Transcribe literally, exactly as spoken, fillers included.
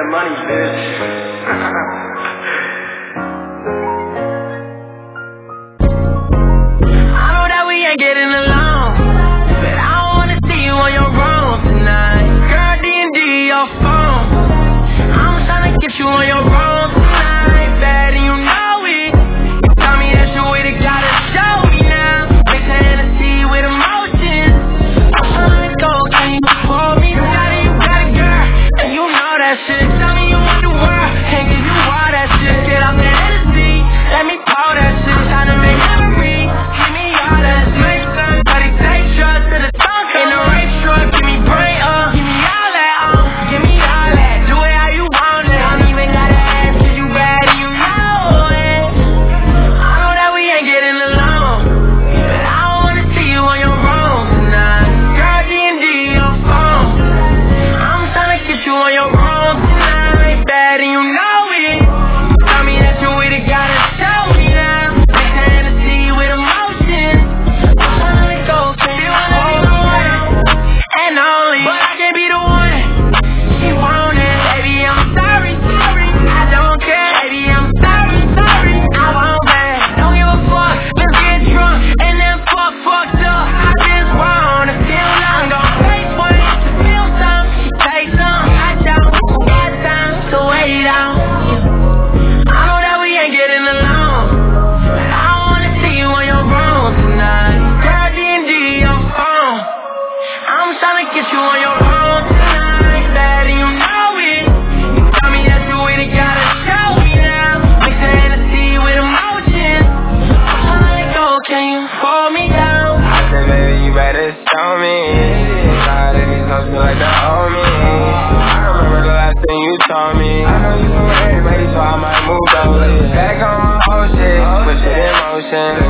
money, bitch. I know that we ain't getting along, but I don't wanna see you on your room tonight. Girl, D and D your phone, I'm tryna get you on your room tonight. Bad and you know it. You tell me that you with it, gotta show me now. Mix a Hennessy with emotions. I'm tryna go, can you pull me down? You got a girl, and you know that shit. Tell me you want the world, can't give you all that shit. Get off the Hennessy, let me pour that shit. Tryna make memories, give me all that shit. But it takes trust to the tongue in the race truck. Give me brain up, give me all that, uh, give me all that. Do it how you want it. Don't even gotta ask, cause you bad and you know it. I know that we ain't getting along, but I don't wanna see you on your room tonight. Girl, D and D your phone, I'm tryna get you on your room tonight. Bad and you know it. Tell me that you with it, gotta show me now. Mix a Hennessy with emotions. I'm tryna let go, so you wanna be the one and only, but I can't be the one. She want it, baby, I'm sorry, sorry. I don't care, baby, I'm sorry, sorry. I won't back, don't give a fuck. Let's get drunk and then fuck, fucked up. I just wanna feel love. I'm gon' take one to feel some. She take some, I don't got time to wait on. I know that we ain't getting along, but I don't wanna see you on your room tonight. Girl, D and D your phone, I'm tryna get you on your room tonight. Bad and you know it. You tell me that you with it, gotta show me now. Mix a Hennessy with emotions. I'm tryna let go, can you hold me down? I said, baby, you better show me. Tired of these hoes feel like they owe me. I remember the last thing you told me. I know you from everybody, so I might move those. Back on my old shit, put shit in motion.